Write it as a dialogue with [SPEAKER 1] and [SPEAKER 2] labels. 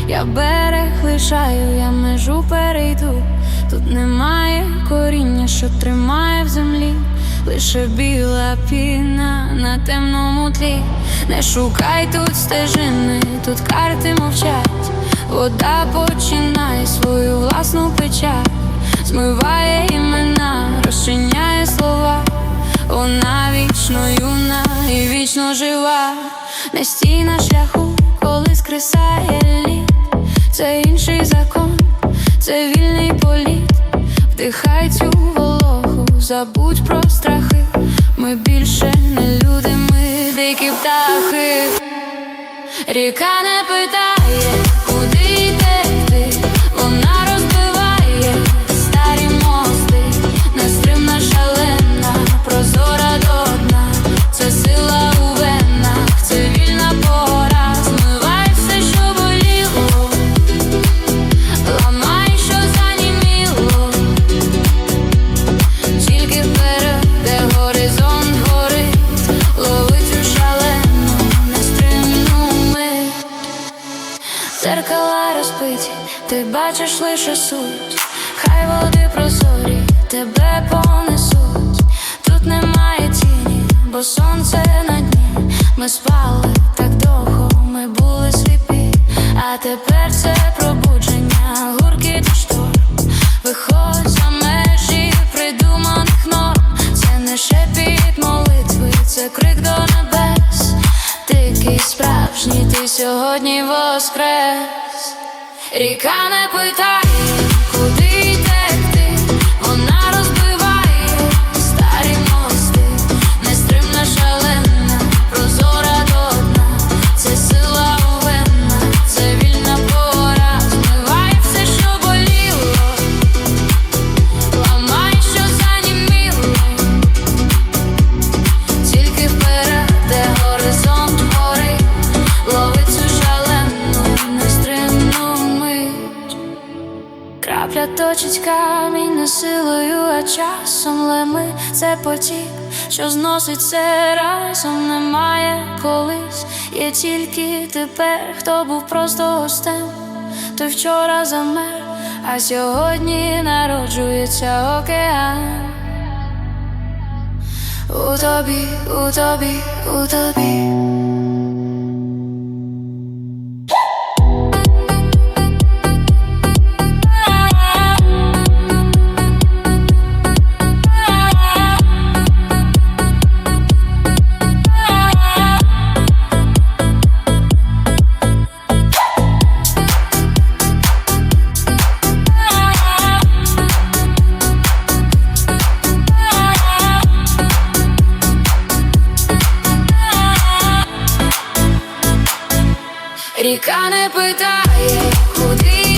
[SPEAKER 1] Я берег лишаю, я межу перейду. Тут немає коріння, що тримає в землі, лише біла піна на темному тлі. Не шукай тут стежини, тут карти мовчать. Вода починає свою власну печать, змиває імена, розчиняє слова. Вона вічно юна і вічно жива. Не стій на шляху, коли скресає лід. Це інший закон, це вільний політ. Вдихай цю вологу, забудь про страхи. Ми більше не люди, ми дикі птахи. Ріка не питає, куди йти, вона розбиває старі мости. Нестримна, шалена, прозора до дна. Це сила у венах, це вільна пора. Змивай все, що боліло, ламай, що заніміло. Тільки вперед, де горизонт горить, лови цю шалену, нестримну мить. Зеркала розбиті, ти бачиш лише суть. Хай води прозорі тебе понесуть. Тут немає тіні, бо сонце на дні. Ми спали так довго, ми були сліпі. А тепер це пробудження, гуркіт і шторм. Виходь за межі придуманих норм. Це не шепіт молитви, це крик до небес. Ти який справжній, ти сьогодні воскрес. Ріка не питає, куди йти, вона розбиває старі мости. Нестримна, шалена, прозора до дна. Це сила у венах, це вільна пора. Змивай все, що боліло, ламай, що заніміло. Тільки вперед, де горизонт горить, лови цю шалену, нестримну мить. Крапля точить камінь не силою, а часом леми. Це потік, що зносить все разом. Немає колись, є тільки тепер. Хто був просто гостем, той вчора замер, а сьогодні народжується океан. У тобі, у тобі, у тобі. Ріка не питає, куди